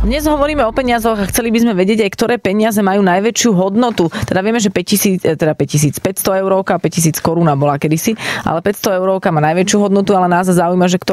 Dnes hovoríme o peniazoch a chceli by sme vedieť aj, ktoré peniaze majú najväčšiu hodnotu. Teda vieme, že 500 eurovka, 5000 koruna bola kedysi, ale 500 eurovka má najväčšiu hodnotu, ale nás zaujíma, že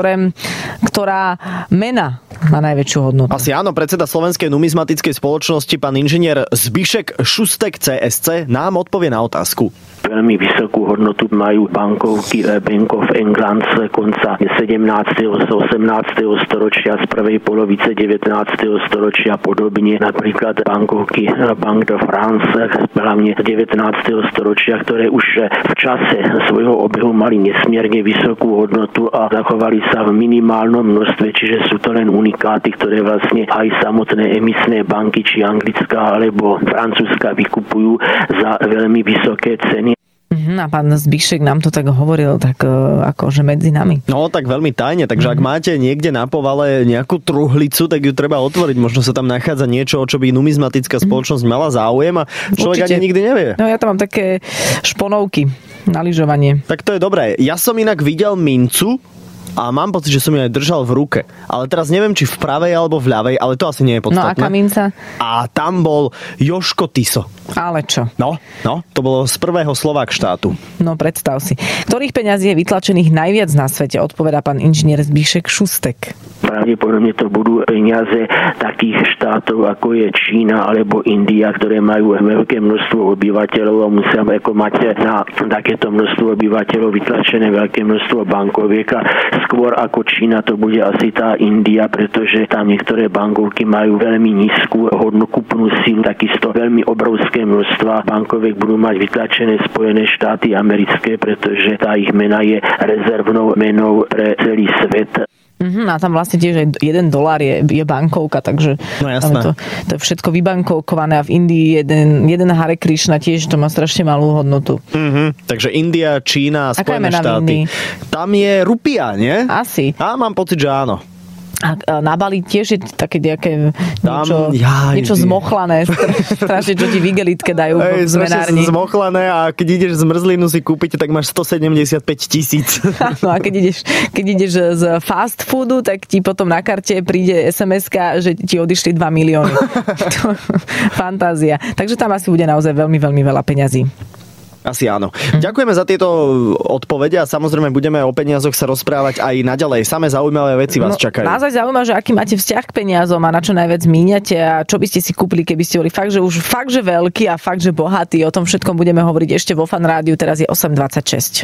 ktorá mena má najväčšiu hodnotu. Asi áno, predseda Slovenskej numizmatickej spoločnosti, pán inžinier Zbišek Šustek CSC, nám odpovie na otázku. Veľmi vysokú hodnotu majú bankovky Bank of England z konca 17. 18. storočia, z prvej polovice 19. storočia podobne. Napríklad bankovky Bank de France, hlavne 19. storočia, ktoré už v čase svojho obehu mali nesmierne vysokú hodnotu a zachovali sa v minimálnom množstve, čiže sú to len unikáty, ktoré vlastne aj samotné emisné banky, či anglická alebo francúzska, vykupujú za veľmi vysoké ceny. A pán Zbišek nám to tak hovoril, tak akože medzi nami. No, tak veľmi tajne, takže ak máte niekde na povale nejakú truhlicu, tak ju treba otvoriť. Možno sa tam nachádza niečo, o čo by numizmatická spoločnosť mala záujem a človek Určite. ani nikdy nevie. No, ja tam mám také šponovky na lyžovanie. Tak to je dobré. Ja som inak videl mincu a mám pocit, že som ju aj držal v ruke. Ale teraz neviem, či v pravej alebo v ľavej, ale to asi nie je podstatné. No, aká minca? A tam bol Jožko Tiso. Ale čo? No, to bolo z prvého Slovák štátu. No, predstav si. Ktorých peňazí je vytlačených najviac na svete, odpovedá pán inžinier Zbišek Šustek. Pravdepodobne to budú peniaze takých štátov, ako je Čína alebo India, ktoré majú veľké množstvo obyvateľov a musia mať na takéto množstvo obyvateľov vytlačené veľké množstvo bankoviek. A skôr ako Čína to bude asi tá India, pretože tam niektoré bankovky majú veľmi nízku hodnokupnú silu, takisto veľmi obrovské množstva bankoviek budú mať vytlačené Spojené štáty americké, pretože tá ich mena je rezervnou menou pre celý svet. A tam vlastne tiež aj $1 je bankovka, takže no, jasné. To je všetko vybankovkované a v Indii jeden Hare Krishna tiež to má strašne malú hodnotu. Takže India, Čína, Spojené štáty. štáty. Tam je rupia, nie? Asi. A mám pocit, že áno. A na Bali tiež je také nejaké niečo zmochlané, strašne, čo ti v igelitke dajú v zmenárni. Zmochlané a keď ideš zmrzlinu si kúpiť, tak máš 175 000. No a keď ideš z fast foodu, tak ti potom na karte príde SMS-ka, že ti odišli 2 milióny. Fantázia. Takže tam asi bude naozaj veľmi, veľmi veľa peňazí. Asi áno. Ďakujeme za tieto odpovede a samozrejme budeme o peniazoch sa rozprávať aj naďalej. Samé zaujímavé veci vás čakajú. Nás aj zaujíma, že aký máte vzťah k peniazom a na čo najviac míňate a čo by ste si kúpili, keby ste boli fakt, že veľký a fakt, že bohatý. O tom všetkom budeme hovoriť ešte vo Fan Rádiu. Teraz je 8:26.